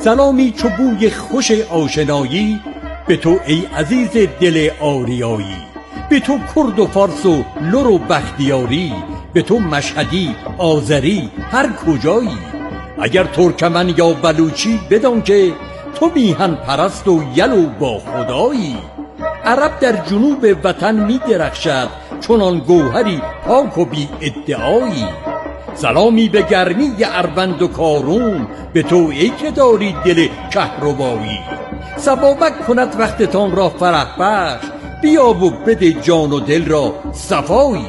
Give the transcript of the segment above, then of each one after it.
سلامی چو بوی خوش آشنایی به تو ای عزیز دل آریایی. به تو کرد و فارس و لر و بختیاری، به تو مشهدی آذری هر کجایی. اگر ترکمن یا بلوچی بدان که تو میهن پرست و یل و با خدایی. عرب در جنوب وطن می درخشد چنان گوهری پاک و بی ادعایی. سلامی به گرمی اروند و کارون، به تو ای که داری دل کهربایی. سبابک کند وقتتان را فرح بخش، بیا و بده جان و دل را صفایی.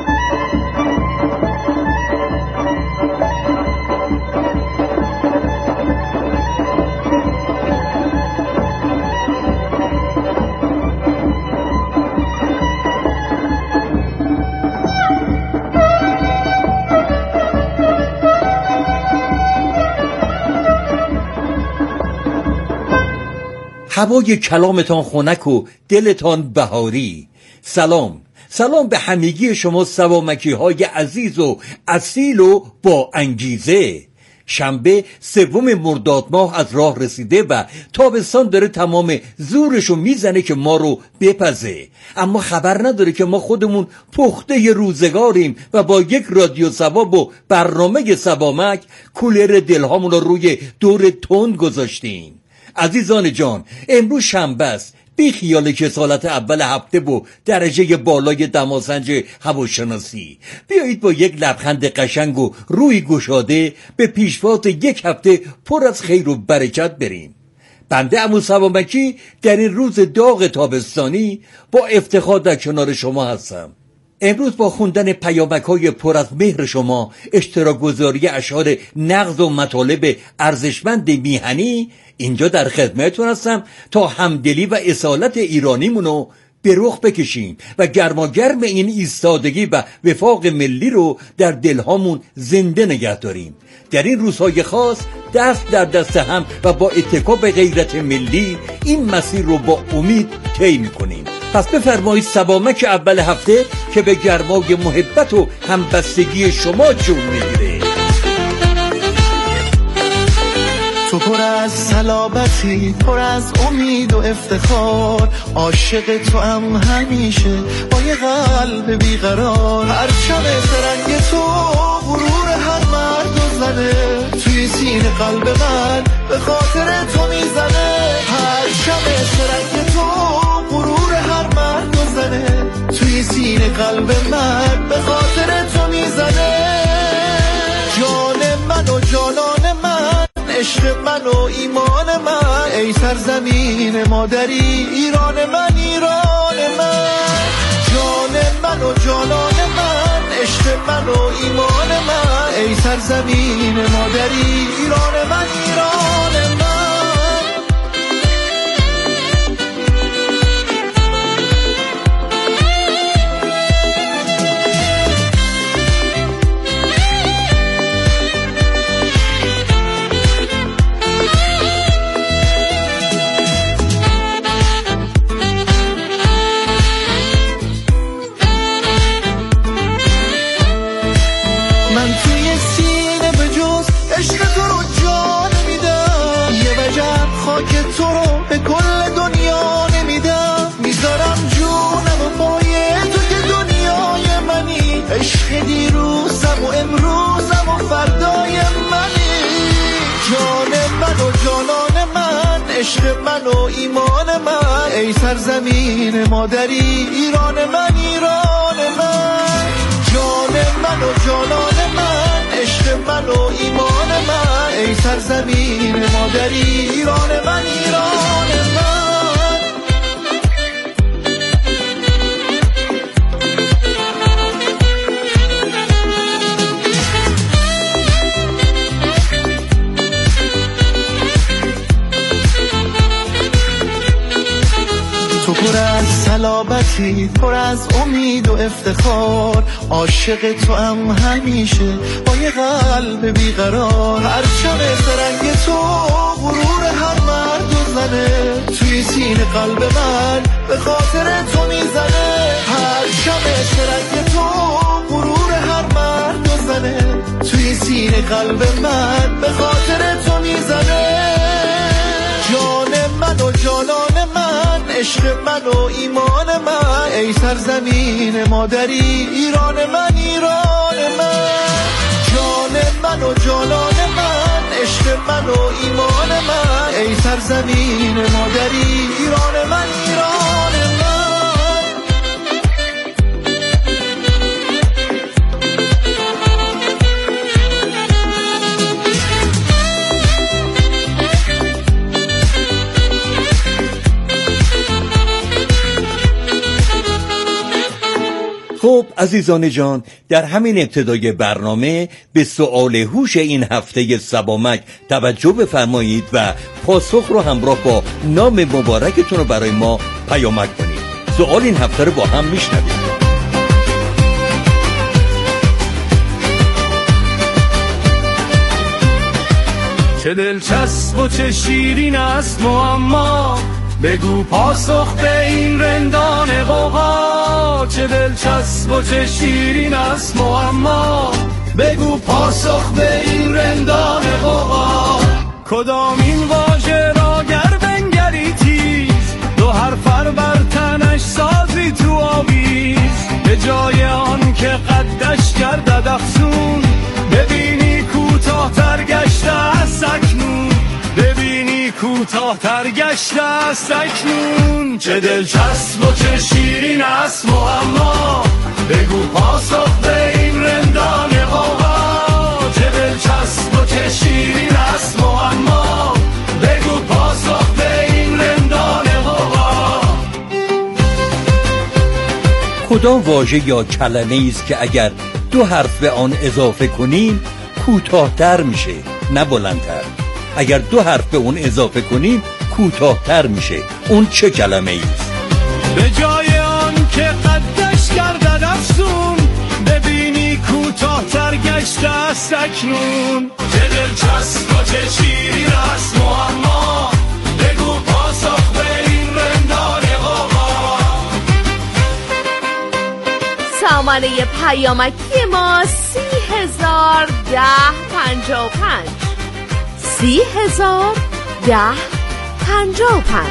هوای کلامتان خنک و دلتان بهاری. سلام به همگی شما سوامکی های عزیز و اصیل و با انگیزه. شنبه 3 مرداد ماه از راه رسیده و تابستان داره تمام زورشو میزنه که ما رو بپزه، اما خبر نداره که ما خودمون پخته روزگاریم و با یک رادیو سباب و برنامه سبامک کولر دلهامون رو روی دور تند گذاشتیم. عزیزان جان، امروز شنبه است، بی خیال کسالت اول هفته و درجه بالای دماسنج هواشناسی. بیایید با یک لبخند قشنگ و روی گشاده به پیشواز یک هفته پر از خیر و برکت بریم. بنده عمو سبامکی در این روز داغ تابستانی با افتخار در کنار شما هستم. امروز با خوندن پیامک‌های پر از مهر شما، اشتراک گذاری اشعار نغز و مطالب ارزشمند میهنی اینجا در خدمتتون هستم تا همدلی و اصالت ایرانیمونو به رخ بکشیم و گرماگرم این ایستادگی و وفاق ملی رو در دلهامون زنده نگه داریم. در این روزهای خاص دست در دست هم و با اتکا به غیرت ملی این مسیر رو با امید طی می‌کنیم. پس بفرمایید سبامک اول هفته که به گرمای محبت و همبستگی شما جون میگیره. تو پر از صلابتی، پر از امید و افتخار، عاشق تو هم همیشه با یه قلب بیقرار. پرچم فرنگ تو غرور هر مرد و زنه، توی سینه قلب من به خاطر تو میزنه. پرچم فرنگ تو غرور هر مرد و زنه، توی سینه قلب من به خاطر تو میزنه. جان من و جانان من، عشق من و ایمان من، ای سرزمین مادری ایران من، ایران من. جان من و جانان من، عشق من و ایمان من، ای سرزمین مادری ایران من، ایران من. عشق دیروزم و امروزم و فردای منی. جان من و جانان من، عشق من و ایمان من، ای سرزمین مادری ایران من، ایران من. جان من و جانان من، عشق من و ایمان من، ای سرزمین مادری ایران من، ایران من. تو پر از صلابتی، پر از امید و افتخار، عاشق تو هم همیشه با یه قلب بیقرار. پرچم فرنگ تو غرور هر مرد و زنه، توی سینه قلب من به خاطر تو میزنه. پرچم فرنگ تو غرور هر مرد و زنه، توی سینه قلب من به خاطر تو میزنه. عشق من و ایمان من، ای سرزمین مادری ایران من، ایران من، جان من و جانان من، عشق من و ایمان من، ای سرزمین مادری ایران من، ایران من. خب عزیزان جان، در همین ابتدای برنامه به سؤال هوش این هفته سبامک توجه بفرمایید و پاسخ رو همراه با نام مبارکتون رو برای ما پیامک کنید. سؤال این هفته رو با هم میشنویم. چه دلچسب و چه شیرین است معما، بگو پاسخ به این رندان غوغا. چه دلچسب و چه شیرین است معما، بگو پاسخ به این رندان غوغا. کدام این واژه را گر بنگری تیز، دو حرف بر تنش سازی تو آویز. به جای آن که قدش گردد افزون، ببینی کوتاه‌تر گشته است اکنون، ببینی کوتاه‌تر گشته است اکنون. چه دلچسب و چه شیرین است معما، بگو پاسخ به این رندان غوغا. چه دلچسب و چه شیرین است معما، بگو پاسخ به این رندان غوغا. کدام واژه یا کلمه است که اگر دو حرف به آن اضافه کنیم کوتاه‌تر میشه نه بلندتر؟ اگر دو حرف به اون اضافه کنیم کوتاه‌تر میشه، اون چه کلمه ایست؟ به جای آن که قدش گردد افزون، ببینی کوتاه‌تر گشته است اکنون. چه دلچسب و چه شیرین است معما، بگو پاسخ به این رندان غوغا. سامانه پیامکی ما 30,01055 30,01055.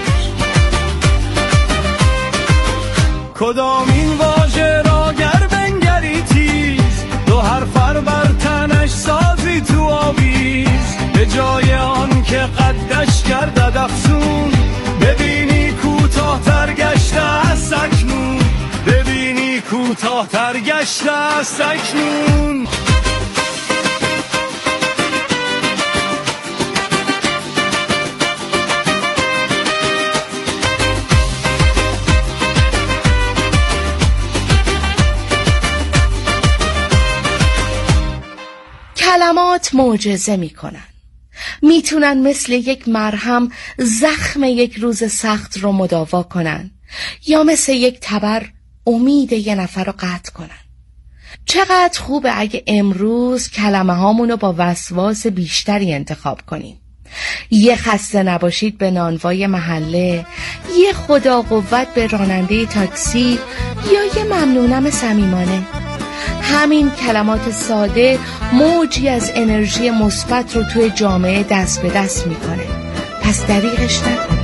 کدام این واژه را گر بنگری تیز، دو حرف بر تنش سازی تو آویز. به جای آن که قدش گردد افزون، ببینی کوتاه‌تر گشته است اکنون، ببینی کوتاه‌تر گشته است اکنون. کلمات معجزه میکنن، میتونن مثل یک مرهم زخم یک روز سخت رو مداوا کنن، یا مثل یک تبر امید یه نفر رو قطع کنن. چقدر خوبه اگه امروز کلمه هامونو با وسواس بیشتری انتخاب کنیم. یه خسته نباشید به نانوای محله، یه خدا قوت به راننده تاکسی، یا یه ممنونم صمیمانه. همین کلمات ساده موجی از انرژی مثبت رو توی جامعه دست به دست میکنه. پس دریغش نکن.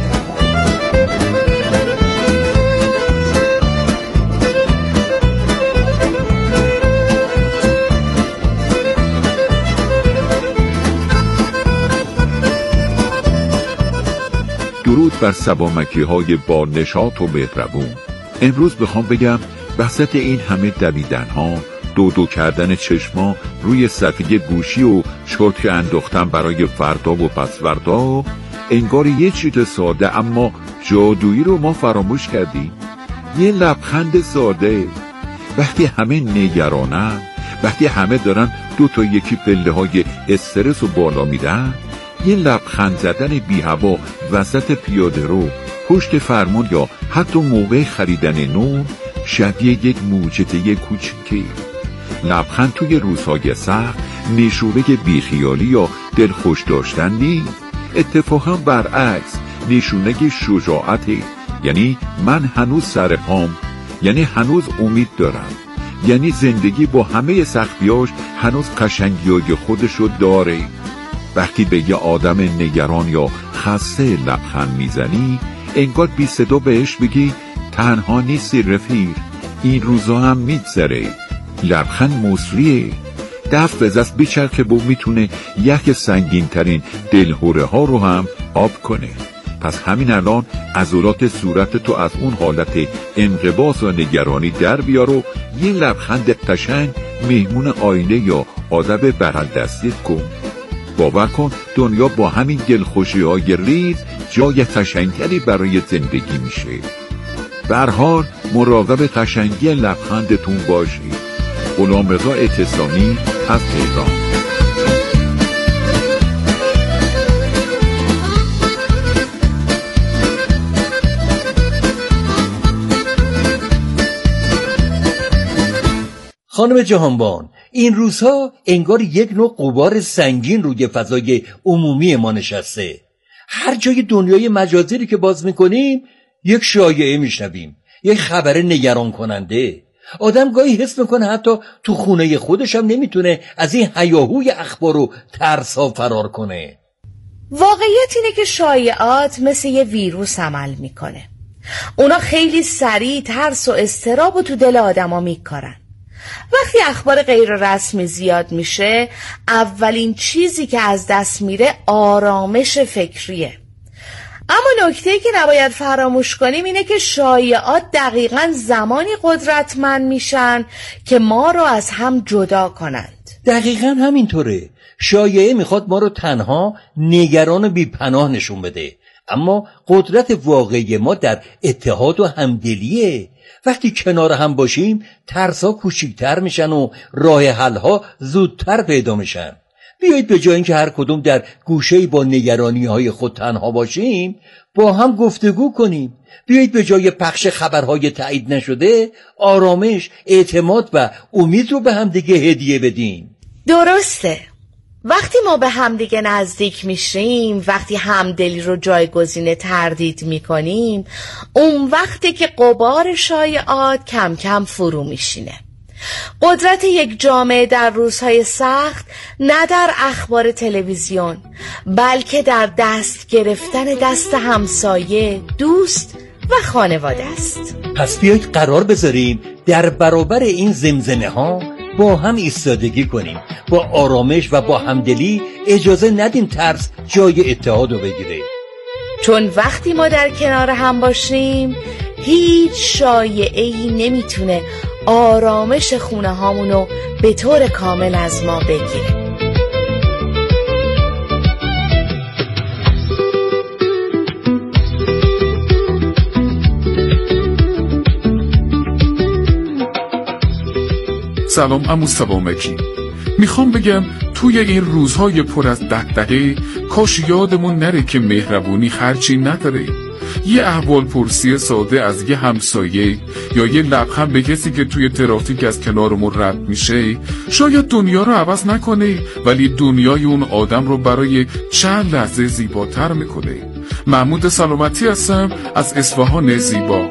درود بر سبامکی‌های با نشاط و مهربون. امروز بخوام بگم وسط این همه دویدن ها، دو کردن چشما روی صفحه گوشی و چرت انداختن برای فردا و پس فردا، انگار یه چیز ساده اما جادویی رو ما فراموش کردیم. یه لبخند ساده. وقتی همه نگرانن، وقتی همه دارن دو تا یکی پله های استرس رو بالا میدن، یه لبخند زدن بی هوا وسط پیاده رو، پشت فرمون یا حتی موقع خریدن نون شبیه یک معجزه کوچیکه. لبخند توی روزهای سخت نشونه بیخیالی یا دلخوش داشتن نیست، اتفاقا برعکس نشونه شجاعته. یعنی من هنوز سر پام، یعنی هنوز امید دارم، یعنی زندگی با همه سختیاش هنوز قشنگیای خودشو داره. وقتی به یه آدم نگران یا خسته لبخند میزنی، انگار بی صدا بهش بگی تنها نیستی رفیق، این روزا هم میگذره. لبخند موصلیه، دفع بزست بیچرخه و میتونه یک سنگین ترین دلهوره ها رو هم آب کنه. پس همین الان عضلات صورت تو از اون حالت انقباض و نگرانی در بیار و یه لبخند قشنگ مهمون آینه یا آدم بغل دستیت کن. باور کن دنیا با همین دلخوشی های ریز جای قشنگتری برای زندگی میشه. به هر حال مراقب قشنگی لبخندتون باشید. غلامرضا اعتصامی از تهران. خانم جهانبان، این روزها انگار یک نوع غبار سنگین روی فضای عمومی ما نشسته. هر جای دنیای مجازی رو که باز میکنیم یک شایعه میشنویم، یک خبر نگران کننده. آدم گاهی حس میکنه حتی تو خونه خودش هم نمیتونه از این هیاهوی اخبار و ترس‌ها فرار کنه. واقعیت اینه که شایعات مثل یه ویروس عمل میکنه. اونا خیلی سریع ترس و اضطراب تو دل آدما میکارن. وقتی اخبار غیر رسمی زیاد میشه، اولین چیزی که از دست میره آرامش فکریه. اما نکته‌ای که نباید فراموش کنیم اینه که شایعات دقیقاً زمانی قدرتمند میشن که ما رو از هم جدا کنند. دقیقاً همینطوره. شایعه میخواد ما رو تنها، نگران و بی‌پناه نشون بده، اما قدرت واقعی ما در اتحاد و همدلیه. وقتی کنار هم باشیم ترس‌ها کوچیک‌تر میشن و راه حل‌ها زودتر پیدا میشن. بیایید به جای اینکه هر کدوم در گوشه‌ای با نگرانی‌های خود تنها باشیم، با هم گفتگو کنیم. بیایید به جای پخش خبرهای تایید نشده، آرامش، اعتماد و امید رو به هم دیگه هدیه بدیم. درسته. وقتی ما به همدیگه نزدیک میشیم، وقتی همدلی رو جایگزین تردید میکنیم، اون وقتی که غبار شایعات کم کم فرو میشینه. قدرت یک جامعه در روزهای سخت نه در اخبار تلویزیون، بلکه در دست گرفتن دست همسایه، دوست و خانواده است. پس بیایید قرار بذاریم در برابر این زمزمه ها با هم ایستادگی کنیم، با آرامش و با همدلی اجازه ندیم ترس جای اتحاد رو بگیره. چون وقتی ما در کنار هم باشیم، هیچ شایعه‌ای نمیتونه آرامش خونه هامونو به طور کامل از ما بگیره. سلام عمو سبامکی. میخوام بگم توی این روزهای پر از دغدغه کاش یادمون نره که مهربونی خرجی نداره. یه احوال پرسی ساده از یه همسایه یا یه لبخند به کسی که توی ترافیک از کنارمون رد میشه شاید دنیا رو عوض نکنه، ولی دنیای اون آدم رو برای چند لحظه زیباتر میکنه. محمود سلامتی هستم از اصفهان زیبا.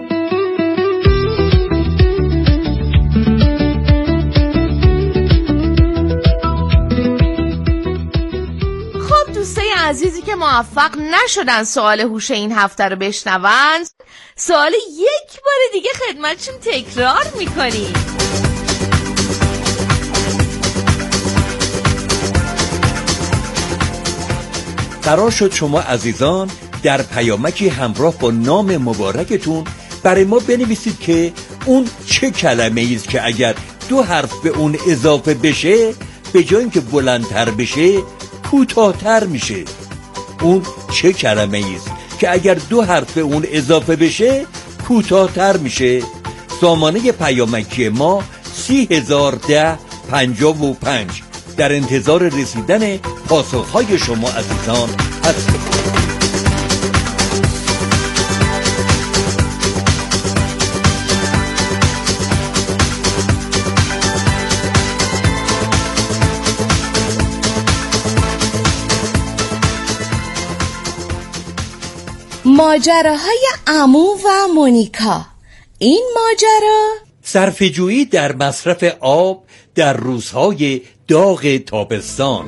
عزیزی که موفق نشدن سوال هوش این هفته رو بشنون، سوال یک بار دیگه خدمتشون تکرار میکنیم. قرار شد شما عزیزان در پیامکی همراه با نام مبارکتون برای ما بنویسید که اون چه کلمه ایست که اگر 2 حرف به اون اضافه بشه به جای اینکه بلندتر بشه کوتاه‌تر میشه. اون چه کلمه ایست که اگر 2 حرف به اون اضافه بشه کوتاه‌تر میشه؟ سامانه پیامکی ما 301055. در انتظار رسیدن پاسخهای شما عزیزان هستیم. ماجراهای عمو و مونیکا. این ماجرا صرفه‌جویی در مصرف آب در روزهای داغ تابستان.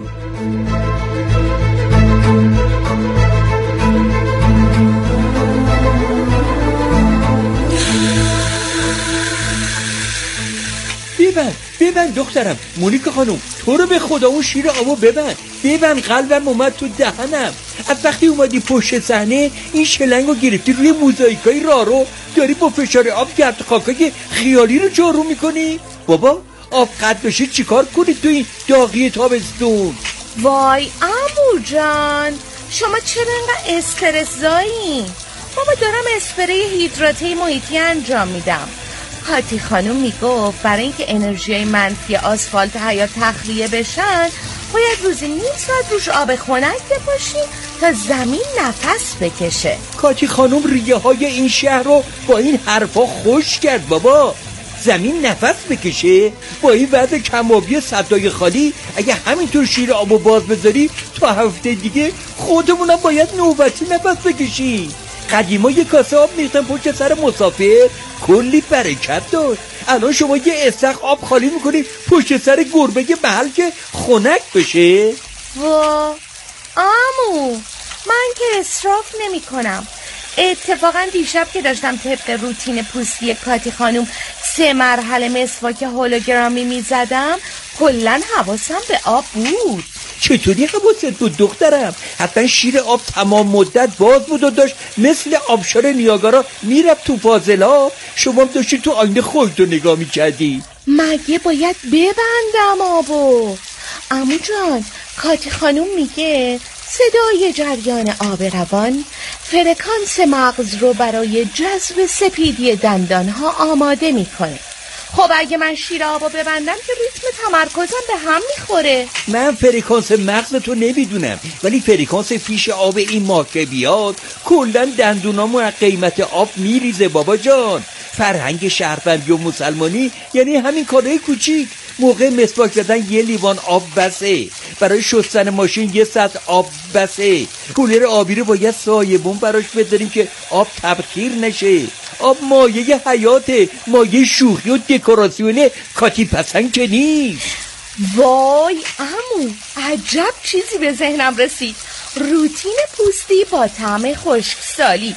ببند دخترم. مونیکا خانم تو رو به خدا اون شیر آبو ببند. قلبم اومد تو دهنم. از وقتی اومدی پشت صحنه این شلنگو گرفتی روی موزاییکای رارو داری با فشار آب گرد خاکای خیالی رو جارو میکنی. بابا آب قد بشه چیکار کنی تو این داغی تابستون؟ وای عمو جان شما چرا اینقدر استرس زایی؟ بابا دارم اسپری هیدراته محیطی انجام میدم. کاتی خانم میگفت برای اینکه انرژی منفی آسفالت حیات تخلیه بشن باید روزی نیم ساعت روش آب خنک بپاشیم تا زمین نفس بکشه. کاتی خانم ریه های این شهر رو با این حرفا خوش کرد. بابا زمین نفس بکشه؟ با این وضع کمابی صدای خالی اگه همینطور شیر آبو باز بذاری تا هفته دیگه خودمونم باید نوبتی نفس بکشیم. قدیما یه کاسه آب میختن پشت سر مسافر کلی برکت داشت. الان شما یه استخ آب خالی میکنی پشت سر گربه محل که خنک بشه. وا عمو من که اسراف نمی کنم. اتفاقا دیشب که داشتم طبق روتین پوستی کاتی خانوم 3 مرحله مسواک هولوگرامی میزدم کلن حواسم به آب بود. چطوری حواست بود دخترم؟ حتما شیر آب تمام مدت باز بود و داشت مثل آبشار نیاگارا میرفت تو فاضلا. شما هم داشتی تو آینه خودتو نگاه میکردی. مگه باید ببندم آبو؟ عمو جان کاتی خانوم میگه صدای جریان آب روان فرکانس مغز رو برای جذب سپیدی دندانها آماده میکنه. خب اگه من شیر آبو ببندم که ریتم تمرکزم به هم میخوره. من فرکانس مغزتو نمیدونم ولی فرکانس فیش آب این ماه که بیاد کلن دندونامو از قیمت آب میریزه بابا جان. فرهنگ شهروندی و مسلمانی یعنی همین کارهای کوچیک. موقع مسواک زدن 1 لیوان آب بسه. برای شستن ماشین 1 سطل آب بسه. کولر آبی رو باید سایبون براش بذاریم که آب تبخیر نشه. آب مایه حیاته، مایه شوخی و دکوراسیونه. کاتی پسند که نیست. وای عمو عجب چیزی به ذهنم رسید. روتین پوستی با طعم خشکسالی.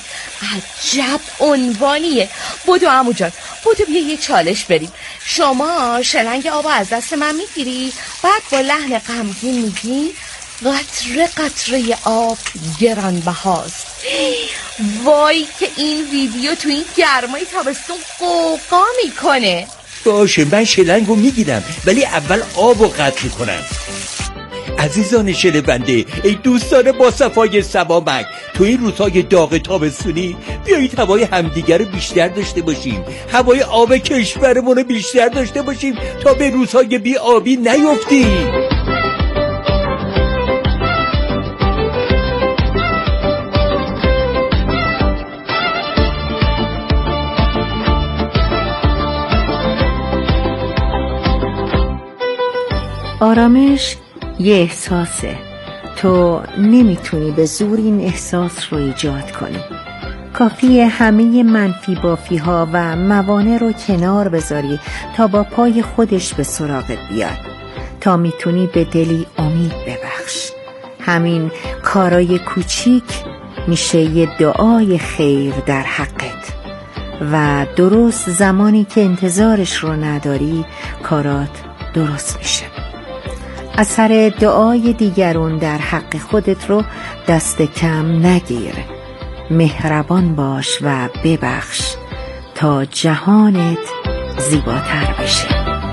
عجب عنوانیه. بدو عمو جان بدو بیا یه چالش بریم. شما شلنگ آب از دست من میگیری بعد با لحن غمگین میگی قطره قطره آب گرانبهاست. وای که این ویدیو تو این گرمای تابستون قوقا میکنه. باشه من شلنگو میگیرم ولی اول آبو قطع میکنم. عزیزان شنونده، ای دوستان با صفای سبامک، تو این روزهای داغ تابستونی بیایید هوای همدیگر رو بیشتر داشته باشیم. هوای آب کشورمون رو بیشتر داشته باشیم تا به روزهای بی آبی نیفتیم. آرامش یه احساسه. تو نمیتونی به زور این احساس رو ایجاد کنی. کافیه همه منفی بافی ها و موانع رو کنار بذاری تا با پای خودش به سراغت بیاد. تا میتونی به دلی امید ببخش. همین کارای کوچیک میشه یه دعای خیر در حقت و درست زمانی که انتظارش رو نداری کارات درست میشه. اثر دعای دیگرون در حق خودت رو دست کم نگیر. مهربان باش و ببخش تا جهانت زیباتر بشه.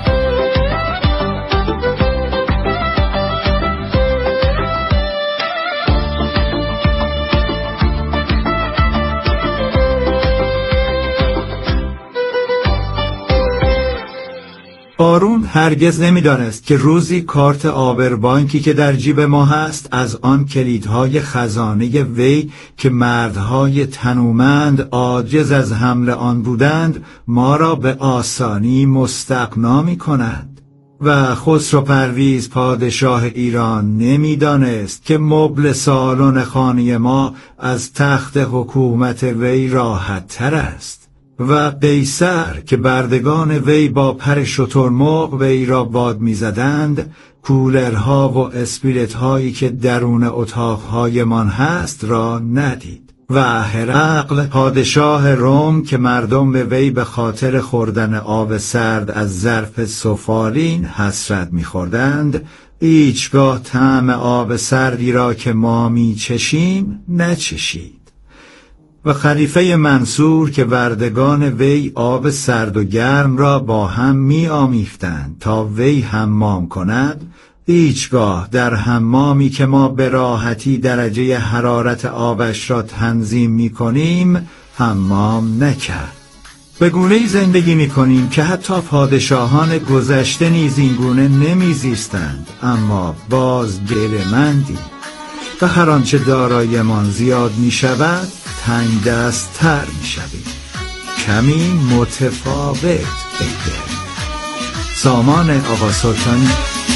بارون هرگز نمیدانست که روزی کارت آبربانکی که در جیب ما هست از آن کلیدهای خزانه وی که مردهای تنومند عاجز از حمل آن بودند ما را به آسانی مستغنا می‌کند. و خسرو پرویز پادشاه ایران نمیدانست که مبل سالن خانه ما از تخت حکومت وی راحت تر است. و قیصر که بردگان وی با پر شترمرغ وی را باد می‌زدند، کولرها و اسپریت هایی که درون اتاقهایمان هست را ندید. و هرقل پادشاه روم که مردم به وی به خاطر خوردن آب سرد از ظرف سفالین حسرت می‌خوردند، هیچگاه طعم آب سردی را که ما می‌چشیم نچشید. و خلیفه منصور که بردگان وی آب سرد و گرم را با هم می‌آمیختند تا وی حمام کند، هیچگاه در حمامی که ما به راحتی درجه حرارت آبش را تنظیم می‌کنیم حمام نکرد. به گونه‌ای زندگی می‌کنیم که حتی پادشاهان گذشته نیز این گونه نمی‌زیستند، اما باز گله‌مندیم و هر آنچه داراییمان زیاد می‌شود تنگ دست تر می‌شویم. کمی متفاوت بهتر. سامان آقا سلطانی.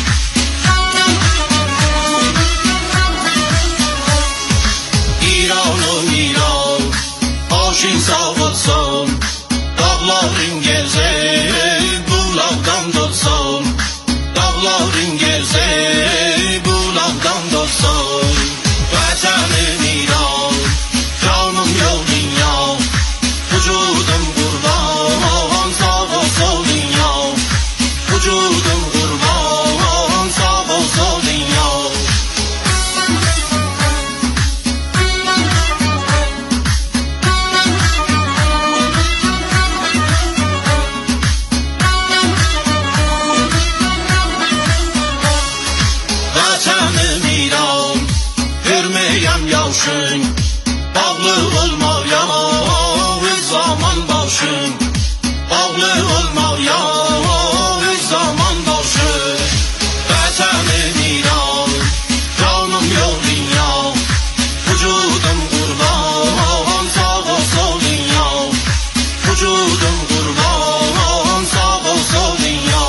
Başın sağ olsun, dağların gezey, bulaqdan dolsun, dağların gezey, bulaqdan dolsun. Vətənim İran, canım yol dünya, vücudum qurban, sağ olsun dünya, vücudum qurban, sağ olsun dünya. Bağlı olmaq ya, öz zaman başın. Bağlı olmaq ya, öz zaman başın. Vətənim İran, canım yol dünya, vücudum qurban, sağ olsun dünya, vücudum qurban, sağ olsun dünya.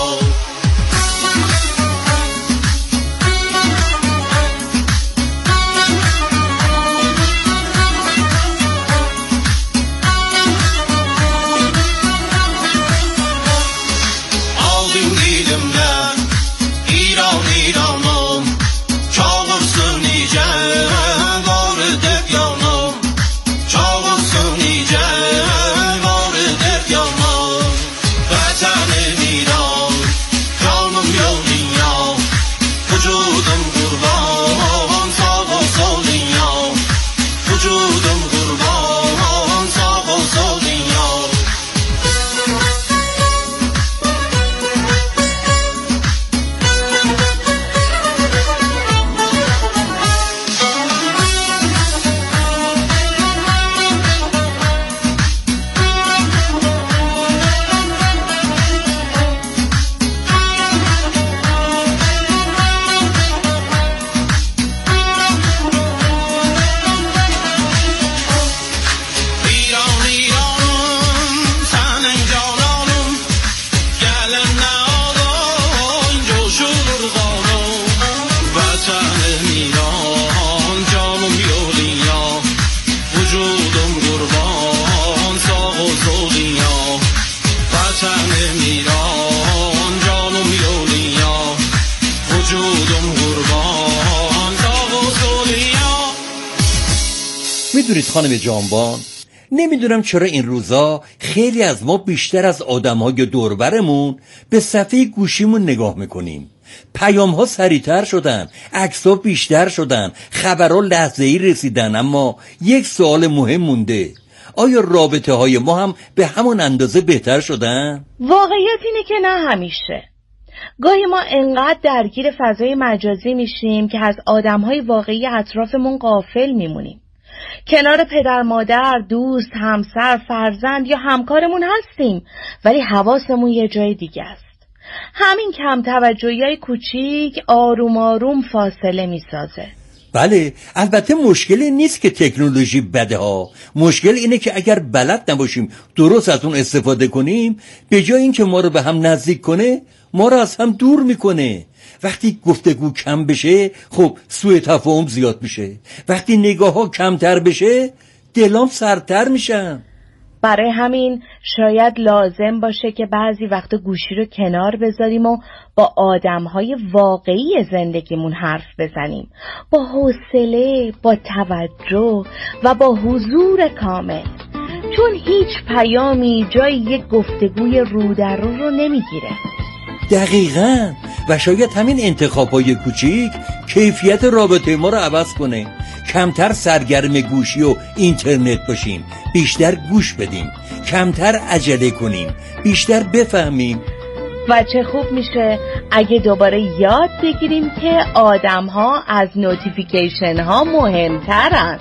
میدونید خانم جانبان، نمیدونم چرا این روزا خیلی از ما بیشتر از آدم‌های دوربرمون به صفحه گوشیمون نگاه میکنیم. پیام‌ها سریعتر شدن، عکس‌ها بیشتر شدن، خبرها لحظه‌ای رسیدن، اما یک سوال مهم مونده: آیا رابطه‌های ما هم به همون اندازه بهتر شدن؟ واقعیت اینه که نه همیشه. گاهی ما انقدر درگیر فضای مجازی میشیم که از آدم‌های واقعی اطرافمون غافل میمونیم. کنار پدر مادر، دوست، همسر، فرزند یا همکارمون هستیم، ولی حواسمون یه جای دیگه است. همین کم توجهی‌های کوچیک آروم آروم فاصله میسازه. بله، البته مشکلی نیست که تکنولوژی بده ها. مشکل اینه که اگر بلد نباشیم درست از اون استفاده کنیم، به جای اینکه ما رو به هم نزدیک کنه، ما رو از هم دور میکنه. وقتی گفتگو کم بشه، خب سوء تفاهم زیاد میشه. وقتی نگاه ها کمتر بشه، دلام سردتر میشن. برای همین شاید لازم باشه که بعضی وقتا گوشی رو کنار بذاریم و با آدم‌های واقعی زندگیمون حرف بزنیم، با حوصله، با توجه و با حضور کامل، چون هیچ پیامی جای یک گفتگوی رو در رو نمیگیره. دقیقاً. و شاید همین انتخاب‌های کوچیک کیفیت رابطه ما رو عوض کنه. کمتر سرگرم گوشی و اینترنت باشیم، بیشتر گوش بدیم، کمتر عجله کنیم، بیشتر بفهمیم. و چه خوب میشه اگه دوباره یاد بگیریم که آدم‌ها از نوتیفیکیشن‌ها مهمترن.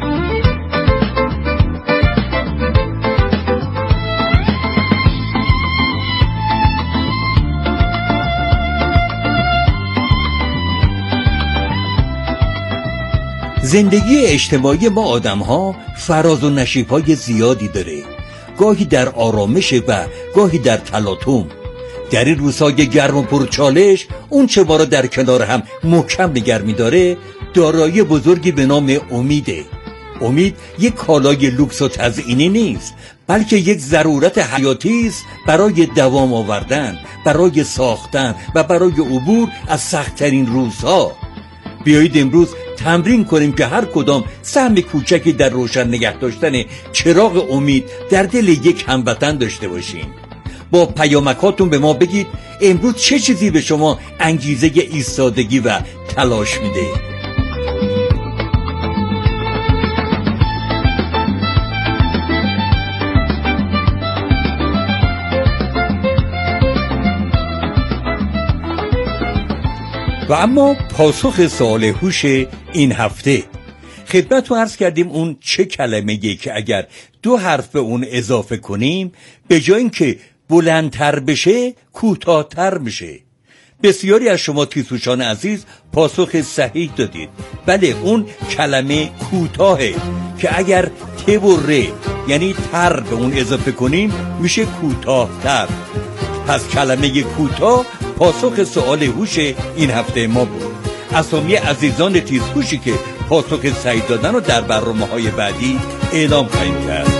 زندگی اجتماعی ما آدم‌ها فراز و نشیب‌های زیادی داره، گاهی در آرامش و گاهی در تلاطم. در این روزهای گرم و پرچالش اون چه ما را در کنار هم محکم نگه می‌داره دارایی بزرگی به نام امیده. امید یک کالای لوکس و تزیینی نیست، بلکه یک ضرورت حیاتی است برای دوام آوردن، برای ساختن و برای عبور از سخت‌ترین روزها. بیایید امروز تمرین کنیم که هر کدام سهم کوچکی در روشن نگه داشتن چراغ امید در دل یک هموطن داشته باشیم. با پیامکاتون به ما بگید امروز چه چیزی به شما انگیزه ایستادگی و تلاش میده. و اما پاسخ سوال هوش این هفته خدمتتون عرض کردیم اون چه کلمه‌ایه که اگر 2 حرف به اون اضافه کنیم به جای اینکه بلندتر بشه کوتاه‌تر میشه. بسیاری از شما تیزهوشان عزیز پاسخ صحیح دادید. بله، اون کلمه کوتاهه که اگر ت و ر یعنی تر به اون اضافه کنیم میشه کوتاه‌تر. پس کلمه کوتاه پاسخ سوال هوش این هفته ما بود. اسامی عزیزان تیزهوشی که پاسخ صحیح دادن رو در برنامه‌های بعدی اعلام خواهیم کرد.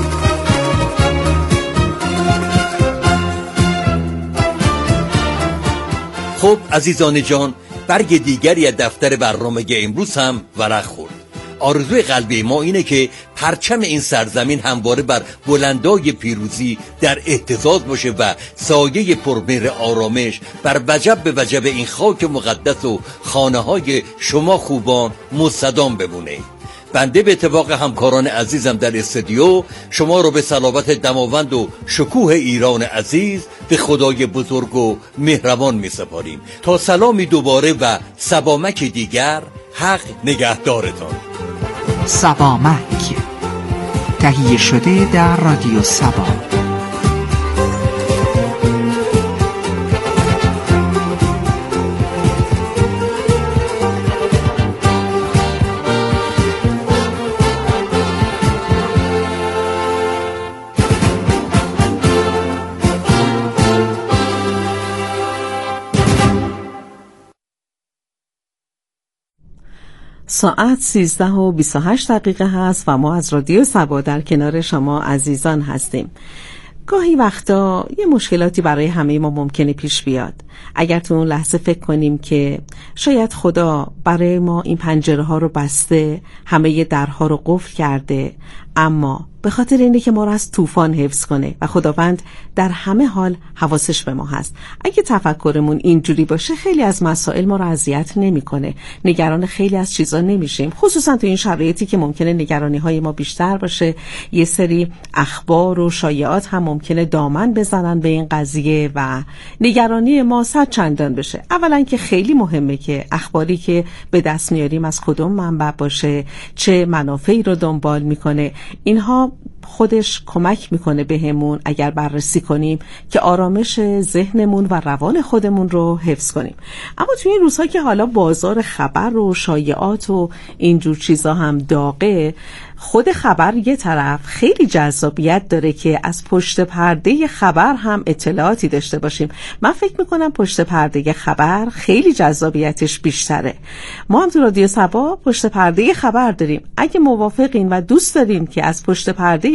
خب عزیزان جان، برگ دیگری از دفتر برنامه امروز هم ورق خورد. آرزوی قلبی ما اینه که پرچم این سرزمین همواره بر بلندای پیروزی در اهتزاز باشه و سایه پرمهر آرامش بر وجب به وجب این خاک مقدس و خانه‌های شما خوبان مستدام بمونه. بنده به اتفاق همکاران عزیزم در استودیو شما رو به صلابت دماوند و شکوه ایران عزیز به خدای بزرگ و مهربان می سپاریم تا سلامی دوباره و سبامک دیگر. حق نگهدارتان. سبامک تهیه شده در رادیو سبا. ساعت 13:28 هست و ما از رادیو سبا در کنار شما عزیزان هستیم. گاهی وقتا یه مشکلاتی برای همه ما ممکنه پیش بیاد. اگر تو اون لحظه فکر کنیم که شاید خدا برای ما این پنجره ها رو بسته، همه درها رو قفل کرده، اما به خاطر اینه که ما رو از طوفان حفظ کنه و خداوند در همه حال حواسش به ما هست. اگه تفکرمون اینجوری باشه خیلی از مسائل ما رو اذیت نمیکنه، نگران خیلی از چیزا نمیشیم، خصوصا تو این شرایطی که ممکنه نگرانی های ما بیشتر باشه. یه سری اخبار و شایعات هم ممکنه دامن بزنن به این قضیه و نگرانی ما صد چندان بشه. اولا که خیلی مهمه که اخباری که به دست میاریم از کدوم منبع باشه، چه منافعی رو دنبال میکنه. اینها خودش کمک میکنه بهمون اگر بررسی کنیم که آرامش ذهنمون و روان خودمون رو حفظ کنیم. اما توی این روزها که حالا بازار خبر و شایعات و اینجور چیزا هم داغه، خود خبر یه طرف خیلی جذابیت داره که از پشت پرده خبر هم اطلاعاتی داشته باشیم. من فکر میکنم پشت پرده خبر خیلی جذابیتش بیشتره. ما هم تو رادیو سبا پشت پرده خبر داریم. اگه موافقین و دوست دارین که از پشت پرده